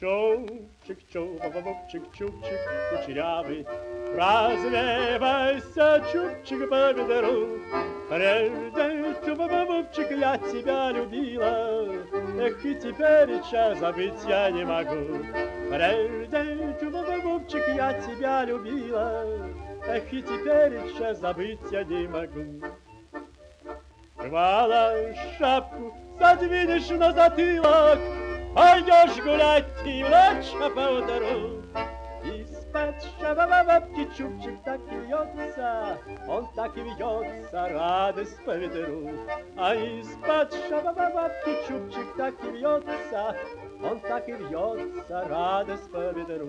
Чубчик, бабубчик, чубчик кучерявый, развивайся, чубчик, по ветру. Прежде, чуб-бабубчик, я тебя любила, эх, и теперь забыть я не могу. Прежде, чуб-бабубчик, я тебя любила, эх, и теперь забыть я не могу. Бывало, шапку задвинешь на затылок, пойдешь гулять и ночь по утру. Из-под шабабабки чубчик так и вьется, он так и вьется, радость по ветру. А из-под шабабабки чубчик так и вьется, он так и вьется, радость по ветру.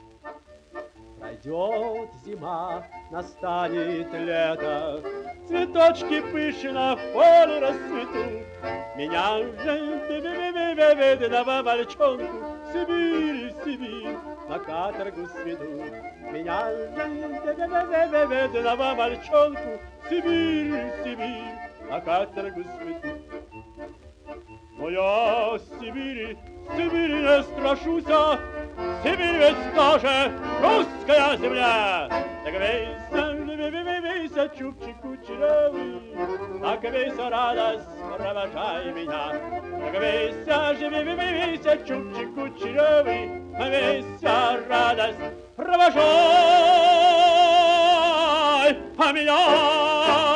Пройдет зима, настанет лето, цветочки пышно в поле расцветут. Меня же бедного мальчонку в Сибирь на каторгу сведут. Меня же бедного мальчонку в Сибирь на каторгу сведут. Но я Сибири не страшуся, Сибирь ведь тоже русская земля. Так вейся, чубчик кучерявый, так вейся, радость, провожай меня. Так вейся, чубчик кучерявый, вейся, радость, провожай меня.